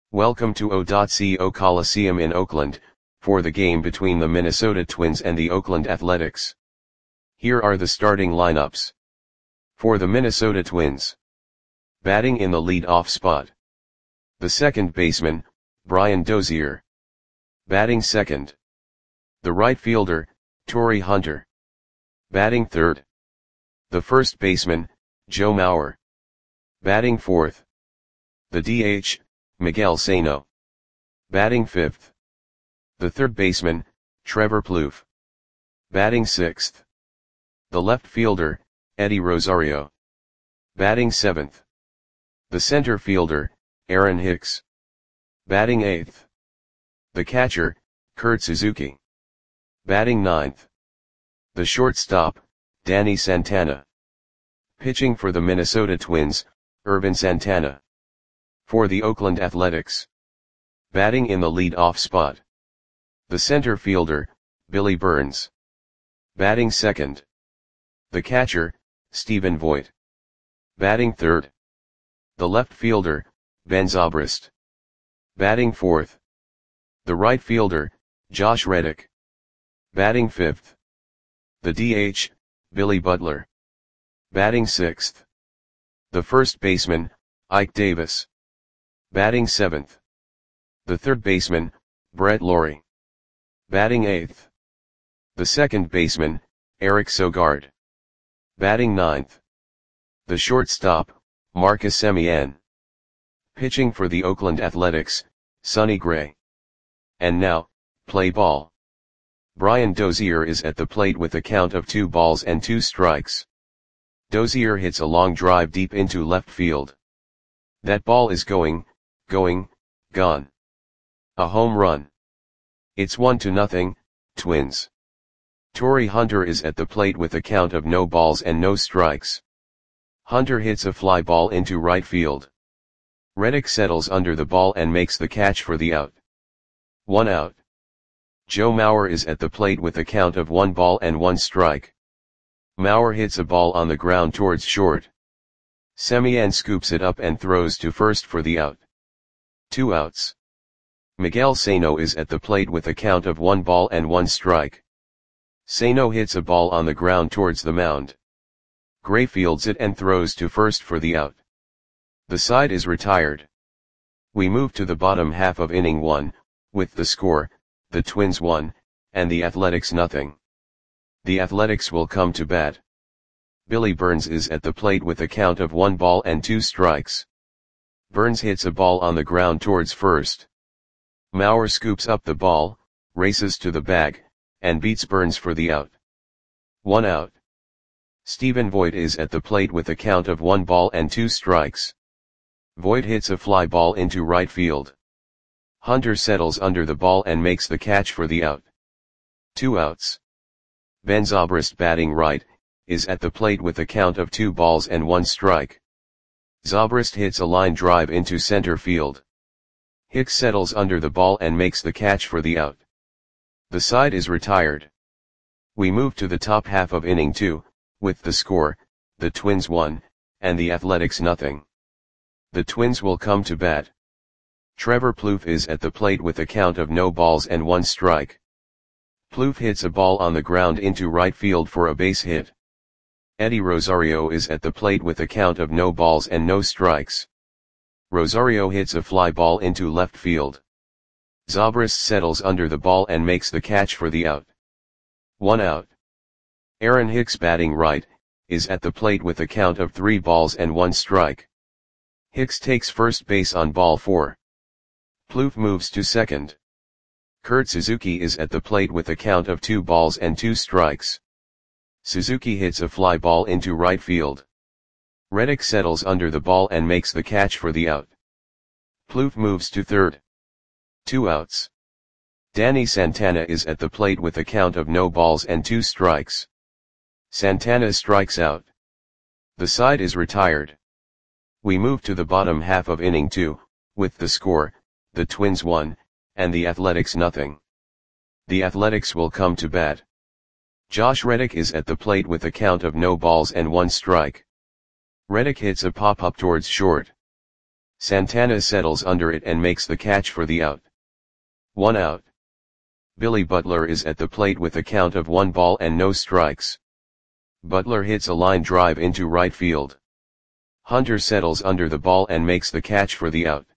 Welcome to O.CO Coliseum in Oakland, for the game between the Minnesota Twins and the Oakland Athletics. Here are the starting lineups. For the Minnesota Twins. Batting in the lead-off spot. The second baseman, Brian Dozier. Batting second. The right fielder, Torii Hunter. Batting third. The first baseman, Joe Mauer. Batting fourth. The DH, Miguel Sano. Batting fifth. The third baseman, Trevor Plouffe. Batting sixth. The left fielder, Eddie Rosario. Batting seventh. The center fielder, Aaron Hicks. Batting eighth. The catcher, Kurt Suzuki. Batting ninth. The shortstop, Danny Santana. Pitching for the Minnesota Twins, Ervin Santana. For the Oakland Athletics. Batting in the lead-off spot. The center fielder, Billy Burns. Batting second. The catcher, Stephen Vogt. Batting third. The left fielder, Ben Zobrist. Batting fourth. The right fielder, Josh Reddick. Batting fifth. The DH, Billy Butler. Batting sixth. The first baseman, Ike Davis. Batting seventh. The third baseman, Brett Lawrie. Batting eighth. The second baseman, Eric Sogard. Batting ninth. The shortstop, Marcus Semien. Pitching for the Oakland Athletics, Sonny Gray. And now, play ball. Brian Dozier is at the plate with a count of 2 balls and 2 strikes. Dozier hits a long drive deep into left field. That ball is going, gone. A home run. It's 1-0, Twins. Torii Hunter is at the plate with a count of no balls and no strikes. Hunter hits a fly ball into right field. Reddick settles under the ball and makes the catch for the out. 1 out. Joe Mauer is at the plate with a count of 1 ball and 1 strike. Mauer hits a ball on the ground towards short. Semien scoops it up and throws to first for the out. 2 outs. Miguel Sano is at the plate with a count of 1 ball and 1 strike. Sano hits a ball on the ground towards the mound. Gray fields it and throws to first for the out. The side is retired. We move to the bottom half of inning 1, with the score, the Twins 1, and the Athletics 0. The Athletics will come to bat. Billy Burns is at the plate with a count of 1 ball and 2 strikes. Burns hits a ball on the ground towards first. Mauer scoops up the ball, races to the bag, and beats Burns for the out. 1 out. Stephen Vogt is at the plate with a count of 1 ball and 2 strikes. Vogt hits a fly ball into right field. Hunter settles under the ball and makes the catch for the out. 2 outs. Ben Zobrist, batting right, is at the plate with a count of 2 balls and 1 strike. Zobrist hits a line drive into center field. Hicks settles under the ball and makes the catch for the out. The side is retired. We move to the top half of inning 2, with the score, the Twins 1, and the Athletics 0. The Twins will come to bat. Trevor Plouffe is at the plate with a count of no balls and 1 strike. Plouffe hits a ball on the ground into right field for a base hit. Eddie Rosario is at the plate with a count of no balls and no strikes. Rosario hits a fly ball into left field. Zobrist settles under the ball and makes the catch for the out. 1 out. Aaron Hicks, batting right, is at the plate with a count of 3 balls and 1 strike. Hicks takes first base on ball 4. Plouffe moves to second. Kurt Suzuki is at the plate with a count of 2 balls and 2 strikes. Suzuki hits a fly ball into right field. Reddick settles under the ball and makes the catch for the out. Plouffe moves to third. 2 outs. Danny Santana is at the plate with a count of no balls and 2 strikes. Santana strikes out. The side is retired. We move to the bottom half of inning 2, with the score, the Twins 1, and the Athletics 0. The Athletics will come to bat. Josh Reddick is at the plate with a count of no balls and 1 strike. Reddick hits a pop-up towards short. Santana settles under it and makes the catch for the out. 1 out. Billy Butler is at the plate with a count of 1 ball and no strikes. Butler hits a line drive into right field. Hunter settles under the ball and makes the catch for the out.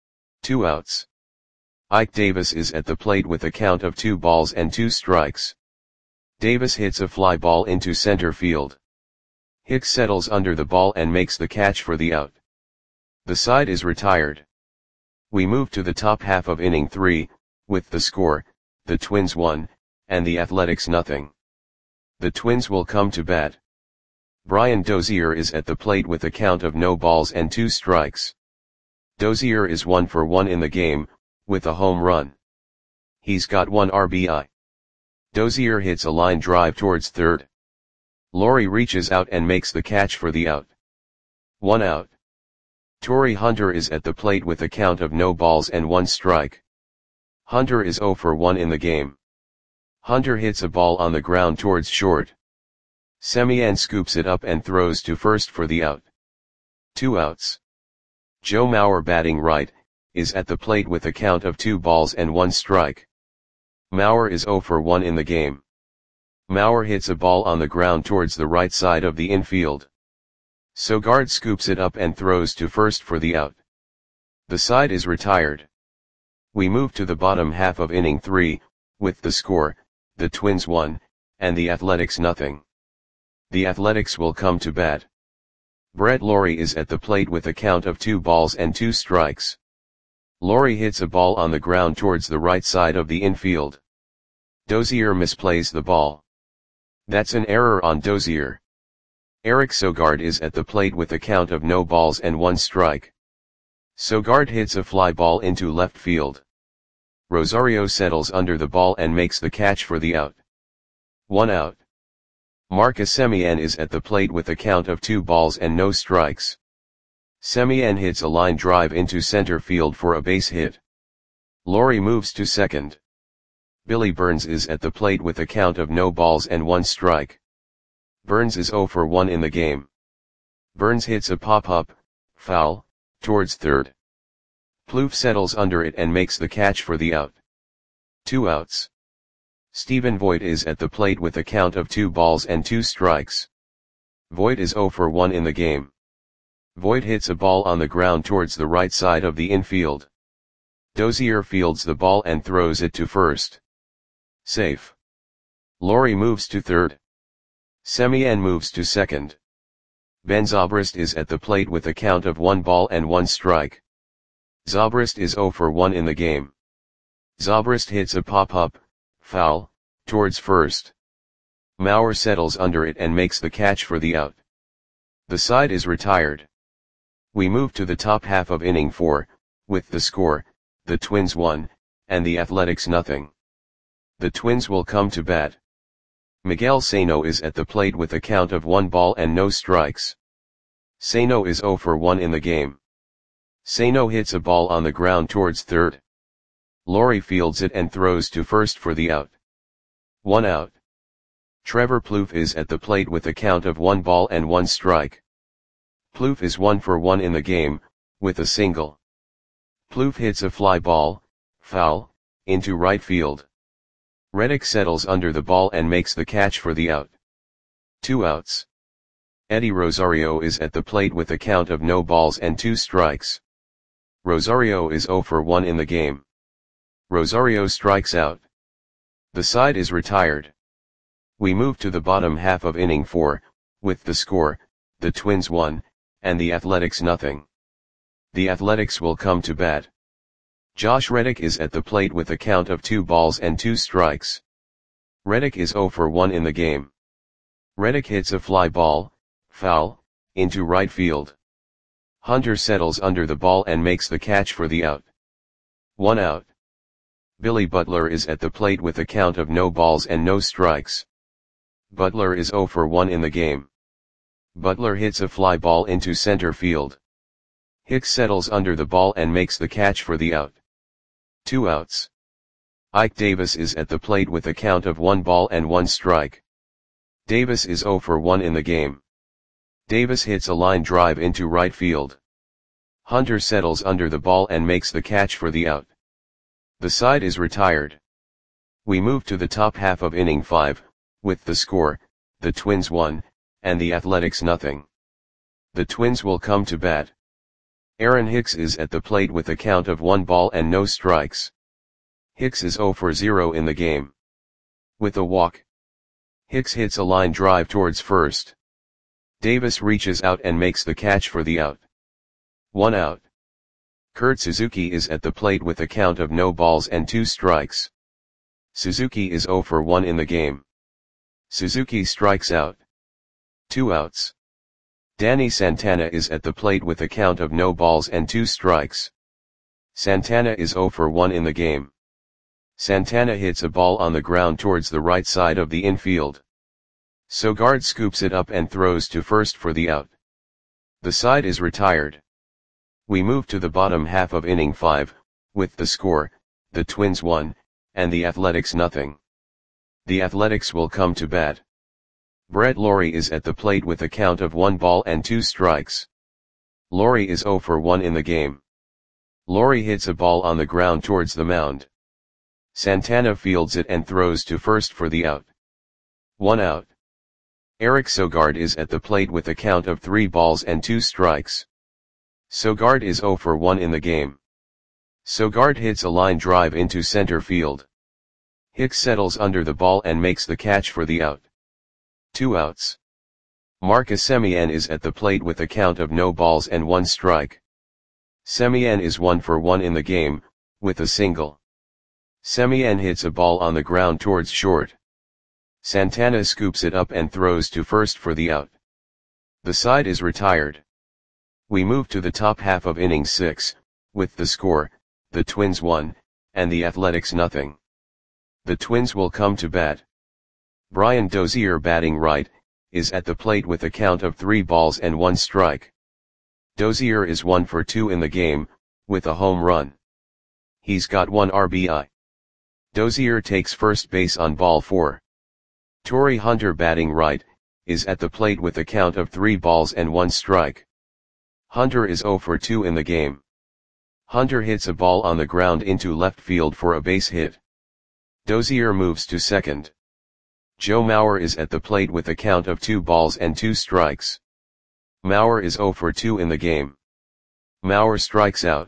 2 outs. Ike Davis is at the plate with a count of 2 balls and 2 strikes. Davis hits a fly ball into center field. Hicks settles under the ball and makes the catch for the out. The side is retired. We move to the top half of inning 3, with the score, the Twins 1, and the Athletics nothing. The Twins will come to bat. Brian Dozier is at the plate with a count of no balls and 2 strikes. Dozier is 1 for 1 in the game, with a home run. He's got 1 RBI. Dozier hits a line drive towards third. Laurie reaches out and makes the catch for the out. 1 out. Torii Hunter is at the plate with a count of no balls and 1 strike. Hunter is 0 for 1 in the game. Hunter hits a ball on the ground towards short. Semien scoops it up and throws to first for the out. 2 outs. Joe Mauer, batting right, is at the plate with a count of 2 balls and 1 strike. Mauer is 0 for 1 in the game. Mauer hits a ball on the ground towards the right side of the infield. Sogard scoops it up and throws to first for the out. The side is retired. We move to the bottom half of inning 3, with the score, the Twins 1, and the Athletics nothing. The Athletics will come to bat. Brett Lawrie is at the plate with a count of 2 balls and 2 strikes. Lawrie hits a ball on the ground towards the right side of the infield. Dozier misplays the ball. That's an error on Dozier. Eric Sogard is at the plate with a count of no balls and 1 strike. Sogard hits a fly ball into left field. Rosario settles under the ball and makes the catch for the out. 1 out. Marcus Semien is at the plate with a count of 2 balls and no strikes. Semien hits a line drive into center field for a base hit. Lawrie moves to second. Billy Burns is at the plate with a count of no balls and 1 strike. Burns is 0 for 1 in the game. Burns hits a pop-up, foul, towards third. Plouffe settles under it and makes the catch for the out. 2 outs. Stephen Voit is at the plate with a count of 2 balls and 2 strikes. Voit is 0 for 1 in the game. Voit hits a ball on the ground towards the right side of the infield. Dozier fields the ball and throws it to first. Safe. Lawrie moves to third. Semien moves to second. Ben Zobrist is at the plate with a count of 1 ball and 1 strike. Zobrist is 0 for 1 in the game. Zobrist hits a pop-up, foul, towards first. Mauer settles under it and makes the catch for the out. The side is retired. We move to the top half of inning 4, with the score, the Twins 1, and the Athletics nothing. The Twins will come to bat. Miguel Sano is at the plate with a count of 1 ball and no strikes. Sano is 0 for 1 in the game. Sano hits a ball on the ground towards third. Lawrie fields it and throws to first for the out. 1 out. Trevor Plouffe is at the plate with a count of 1 ball and 1 strike. Plouffe is 1 for 1 in the game, with a single. Plouffe hits a fly ball, foul, into right field. Reddick settles under the ball and makes the catch for the out. 2 outs. Eddie Rosario is at the plate with a count of no balls and 2 strikes. Rosario is 0 for 1 in the game. Rosario strikes out. The side is retired. We move to the bottom half of inning 4, with the score, the Twins 1, and the Athletics nothing. The Athletics will come to bat. Josh Reddick is at the plate with a count of 2 balls and 2 strikes. Reddick is 0 for 1 in the game. Reddick hits a fly ball, foul, into right field. Hunter settles under the ball and makes the catch for the out. 1 out. Billy Butler is at the plate with a count of no balls and no strikes. Butler is 0 for 1 in the game. Butler hits a fly ball into center field. Hicks settles under the ball and makes the catch for the out. 2 outs. Ike Davis is at the plate with a count of 1 ball and 1 strike. Davis is 0 for 1 in the game. Davis hits a line drive into right field. Hunter settles under the ball and makes the catch for the out. The side is retired. We move to the top half of inning 5, with the score, the Twins 1, and the Athletics nothing. The Twins will come to bat. Aaron Hicks is at the plate with a count of 1 ball and no strikes. Hicks is 0 for 0 in the game. With a walk, Hicks hits a line drive towards first. Davis reaches out and makes the catch for the out. 1 out. Kurt Suzuki is at the plate with a count of no balls and 2 strikes. Suzuki is 0 for 1 in the game. Suzuki strikes out. 2 outs. Danny Santana is at the plate with a count of no balls and 2 strikes. Santana is 0 for 1 in the game. Santana hits a ball on the ground towards the right side of the infield. Sogard scoops it up and throws to first for the out. The side is retired. We move to the bottom half of inning 5, with the score, the Twins 1, and the Athletics nothing. The Athletics will come to bat. Brett Lawrie is at the plate with a count of 1 ball and 2 strikes. Lawrie is 0 for 1 in the game. Lawrie hits a ball on the ground towards the mound. Santana fields it and throws to first for the out. 1 out. Eric Sogard is at the plate with a count of 3 balls and 2 strikes. Sogard is 0 for 1 in the game. Sogard hits a line drive into center field. Hicks settles under the ball and makes the catch for the out. 2 outs. Marcus Semien is at the plate with a count of no balls and 1 strike. Semien is 1 for 1 in the game, with a single. Semien hits a ball on the ground towards short. Santana scoops it up and throws to first for the out. The side is retired. We move to the top half of inning 6, with the score, the Twins 1, and the Athletics nothing. The Twins will come to bat. Brian Dozier, batting right, is at the plate with a count of 3 balls and 1 strike. Dozier is 1 for 2 in the game, with a home run. He's got 1 RBI. Dozier takes first base on ball 4. Torii Hunter, batting right, is at the plate with a count of 3 balls and 1 strike. Hunter is 0 for 2 in the game. Hunter hits a ball on the ground into left field for a base hit. Dozier moves to second. Joe Mauer is at the plate with a count of 2 balls and 2 strikes. Mauer is 0 for 2 in the game. Mauer strikes out.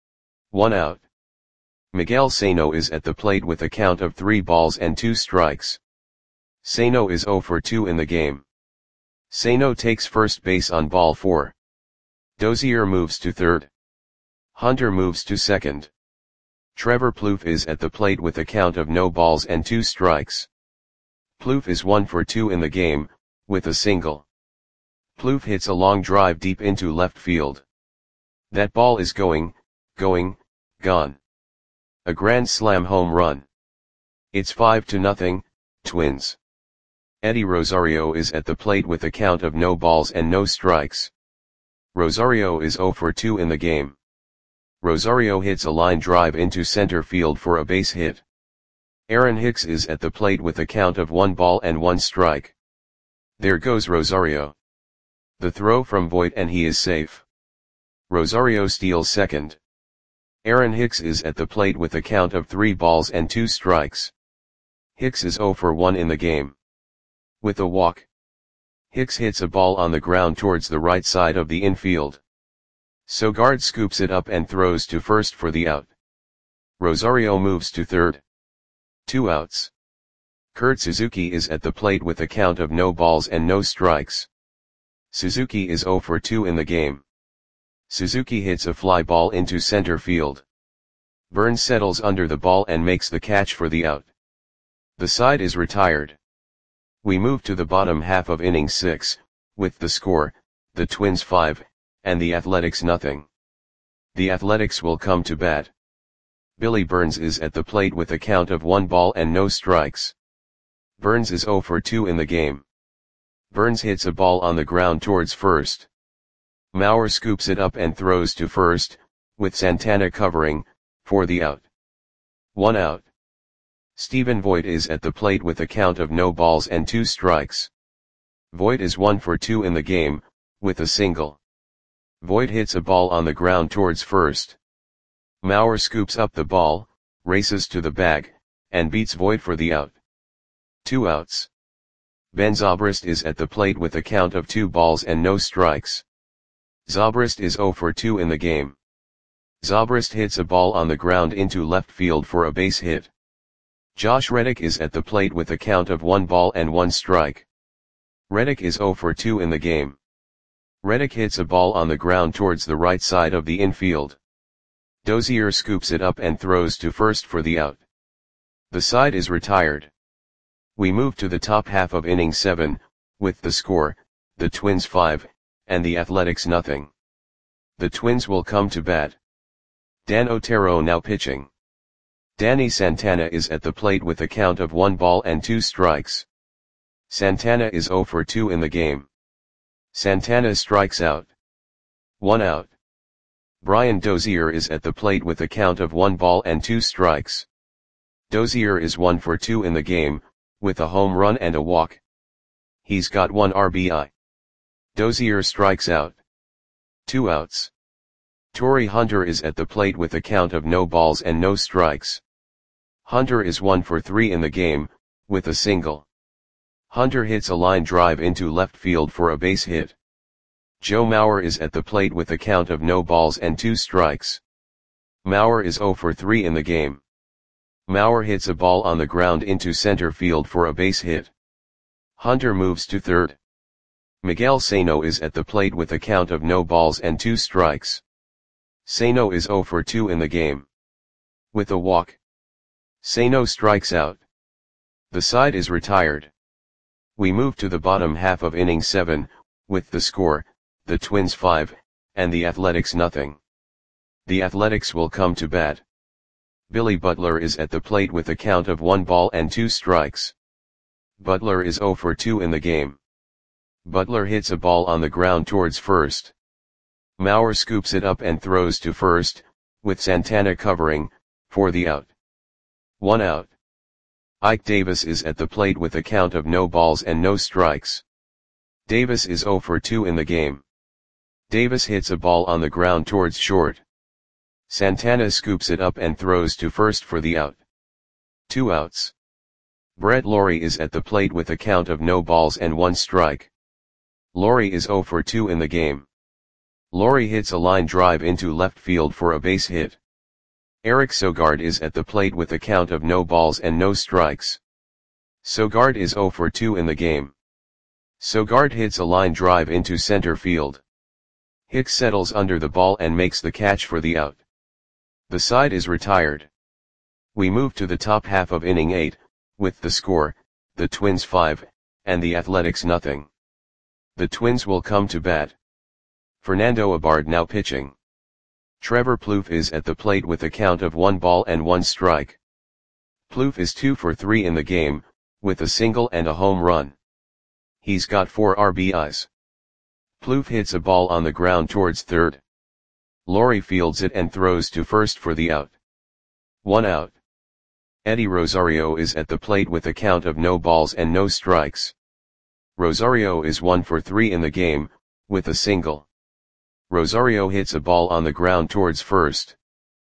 1 out. Miguel Sano is at the plate with a count of 3 balls and 2 strikes. Sano is 0 for 2 in the game. Sano takes first base on ball 4. Dozier moves to third. Hunter moves to second. Trevor Plouffe is at the plate with a count of no balls and 2 strikes. Plouffe is 1 for 2 in the game, with a single. Plouffe hits a long drive deep into left field. That ball is going, gone. A grand slam home run. It's 5-0, Twins. Eddie Rosario is at the plate with a count of no balls and no strikes. Rosario is 0 for 2 in the game. Rosario hits a line drive into center field for a base hit. Aaron Hicks is at the plate with a count of 1 ball and 1 strike. There goes Rosario. The throw from Voit and he is safe. Rosario steals second. Aaron Hicks is at the plate with a count of 3 balls and 2 strikes. Hicks is 0 for 1 in the game. With a walk, Hicks hits a ball on the ground towards the right side of the infield. Sogard scoops it up and throws to first for the out. Rosario moves to third. 2 outs. Kurt Suzuki is at the plate with a count of no balls and no strikes. Suzuki is 0 for 2 in the game. Suzuki hits a fly ball into center field. Burns settles under the ball and makes the catch for the out. The side is retired. We move to the bottom half of inning 6, with the score, the Twins 5, and the Athletics nothing. The Athletics will come to bat. Billy Burns is at the plate with a count of 1 ball and no strikes. Burns is 0 for 2 in the game. Burns hits a ball on the ground towards first. Mauer scoops it up and throws to first, with Santana covering, for the out. 1 out. Stephen Voit is at the plate with a count of no balls and 2 strikes. Voit is 1 for 2 in the game, with a single. Voit hits a ball on the ground towards first. Maurer scoops up the ball, races to the bag, and beats Voit for the out. 2 outs. Ben Zobrist is at the plate with a count of 2 balls and no strikes. Zobrist is 0 for 2 in the game. Zobrist hits a ball on the ground into left field for a base hit. Josh Reddick is at the plate with a count of 1 ball and 1 strike. Reddick is 0 for 2 in the game. Reddick hits a ball on the ground towards the right side of the infield. Dozier scoops it up and throws to first for the out. The side is retired. We move to the top half of inning 7, with the score, the Twins 5, and the Athletics nothing. The Twins will come to bat. Dan Otero now pitching. Danny Santana is at the plate with a count of 1 ball and 2 strikes. Santana is 0 for 2 in the game. Santana strikes out. 1 out. Brian Dozier is at the plate with a count of 1 ball and 2 strikes. Dozier is 1 for 2 in the game, with a home run and a walk. He's got 1 RBI. Dozier strikes out. 2 outs. Torrey Hunter is at the plate with a count of no balls and no strikes. Hunter is 1 for 3 in the game, with a single. Hunter hits a line drive into left field for a base hit. Joe Mauer is at the plate with a count of no balls and 2 strikes. Mauer is 0 for 3 in the game. Mauer hits a ball on the ground into center field for a base hit. Hunter moves to third. Miguel Sano is at the plate with a count of no balls and 2 strikes. Sano is 0 for 2 in the game. With a walk, Sano strikes out. The side is retired. We move to the bottom half of inning 7, with the score, the Twins 5, and the Athletics nothing. The Athletics will come to bat. Billy Butler is at the plate with a count of 1 ball and 2 strikes. Butler is 0 for 2 in the game. Butler hits a ball on the ground towards first. Mauer scoops it up and throws to first, with Santana covering, for the out. 1 out. Ike Davis is at the plate with a count of no balls and no strikes. Davis is 0 for 2 in the game. Davis hits a ball on the ground towards short. Santana scoops it up and throws to first for the out. 2 outs. Brett Lawrie is at the plate with a count of no balls and 1 strike. Lawrie is 0 for 2 in the game. Lawrie hits a line drive into left field for a base hit. Eric Sogard is at the plate with a count of no balls and no strikes. Sogard is 0 for 2 in the game. Sogard hits a line drive into center field. Hicks settles under the ball and makes the catch for the out. The side is retired. We move to the top half of inning 8, with the score, the Twins 5, and the Athletics nothing. The Twins will come to bat. Fernando Abad now pitching. Trevor Plouffe is at the plate with a count of 1 ball and 1 strike. Plouffe is 2 for 3 in the game, with a single and a home run. He's got 4 RBIs. Plouffe hits a ball on the ground towards third. Lawrie fields it and throws to first for the out. 1 out. Eddie Rosario is at the plate with a count of no balls and no strikes. Rosario is 1 for 3 in the game, with a single. Rosario hits a ball on the ground towards first.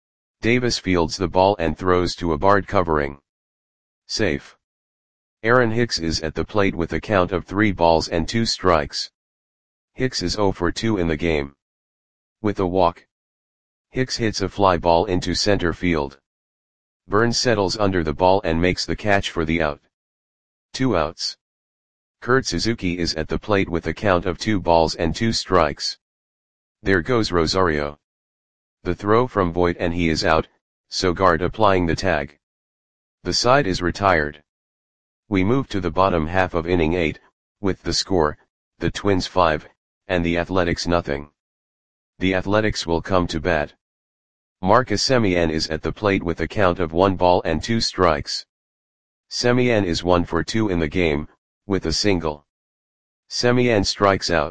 Davis fields the ball and throws to Abad covering. Safe. Aaron Hicks is at the plate with a count of 3 balls and 2 strikes. Hicks is 0 for 2 in the game. With a walk, Hicks hits a fly ball into center field. Burns settles under the ball and makes the catch for the out. 2 outs. Kurt Suzuki is at the plate with a count of 2 balls and 2 strikes. There goes Rosario. The throw from Voit and he is out, Sogard applying the tag. The side is retired. We move to the bottom half of inning 8, with the score, the Twins 5, and the Athletics nothing. The Athletics will come to bat. Marcus Semien is at the plate with a count of 1 ball and 2 strikes. Semien is 1 for 2 in the game, with a single. Semien strikes out.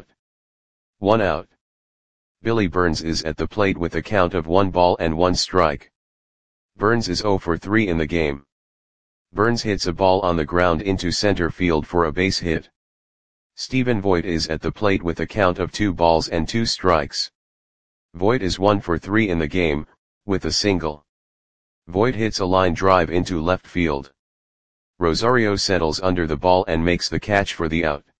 1 out. Billy Burns is at the plate with a count of 1 ball and 1 strike. Burns is 0 for 3 in the game. Burns hits a ball on the ground into center field for a base hit. Stephen Voit is at the plate with a count of 2 balls and 2 strikes. Voit is 1 for 3 in the game, with a single. Voit hits a line drive into left field. Rosario settles under the ball and makes the catch for the out.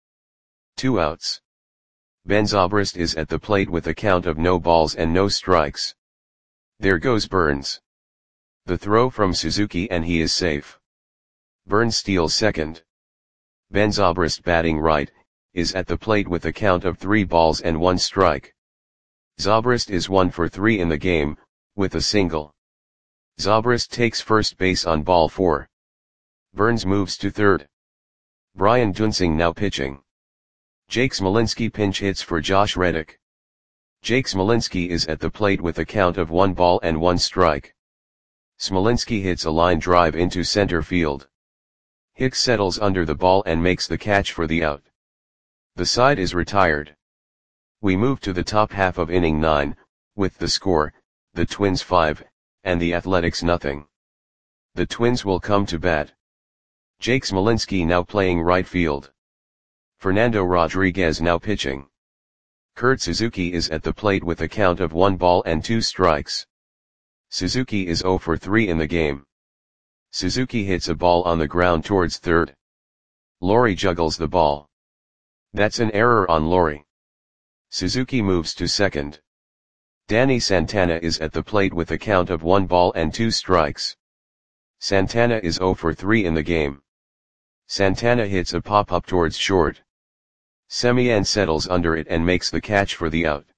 2 outs. Ben Zobrist is at the plate with a count of no balls and no strikes. There goes Burns. The throw from Suzuki and he is safe. Burns steals second. Ben Zobrist, batting right, is at the plate with a count of 3 balls and 1 strike. Zobrist is 1 for 3 in the game, with a single. Zobrist takes first base on ball 4. Burns moves to third. Brian Duensing now pitching. Jake Smolinski pinch hits for Josh Reddick. Jake Smolinski is at the plate with a count of 1 ball and 1 strike. Smolinski hits a line drive into center field. Hicks settles under the ball and makes the catch for the out. The side is retired. We move to the top half of inning 9, with the score, the Twins 5, and the Athletics nothing. The Twins will come to bat. Jake Smolinski now playing right field. Fernando Rodriguez now pitching. Kurt Suzuki is at the plate with a count of 1 ball and 2 strikes. Suzuki is 0 for 3 in the game. Suzuki hits a ball on the ground towards third. Lowrie juggles the ball. That's an error on Lowrie. Suzuki moves to second. Danny Santana is at the plate with a count of 1 ball and 2 strikes. Santana is 0 for 3 in the game. Santana hits a pop-up towards short. Semien settles under it and makes the catch for the out.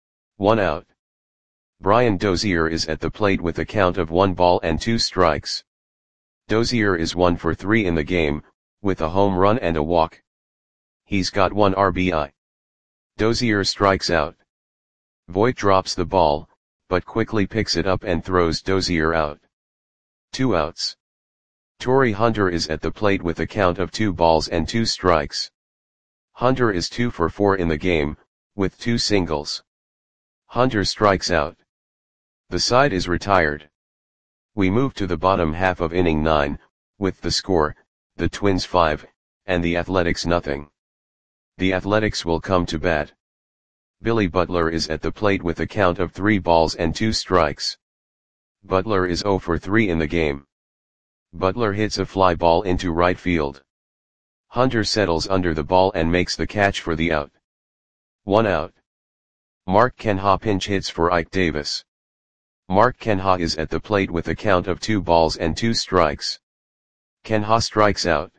1 out. Brian Dozier is at the plate with a count of 1 ball and 2 strikes. Dozier is 1 for 3 in the game, with a home run and a walk. He's got 1 RBI. Dozier strikes out. Voit drops the ball, but quickly picks it up and throws Dozier out. 2 outs. Torii Hunter is at the plate with a count of 2 balls and 2 strikes. Hunter is 2 for 4 in the game, with 2 singles. Hunter strikes out. The side is retired. We move to the bottom half of inning 9, with the score, the Twins 5, and the Athletics nothing. The Athletics will come to bat. Billy Butler is at the plate with a count of 3 balls and 2 strikes. Butler is 0 for 3 in the game. Butler hits a fly ball into right field. Hunter settles under the ball and makes the catch for the out. 1 out. Mark Canha pinch hits for Ike Davis. Mark Canha is at the plate with a count of 2 balls and 2 strikes. Canha strikes out.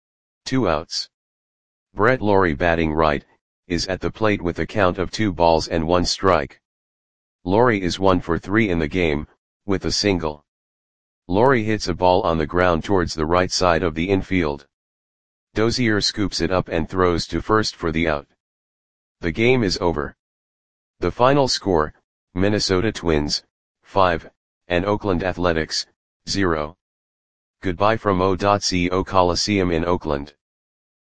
2 outs. Brett Lawrie, batting right, is at the plate with a count of 2 balls and 1 strike. Lawrie is 1 for 3 in the game, with a single. Lawrie hits a ball on the ground towards the right side of the infield. Dozier scoops it up and throws to first for the out. The game is over. The final score, Minnesota Twins, 5, and Oakland Athletics, 0. Goodbye from O.CO Coliseum in Oakland.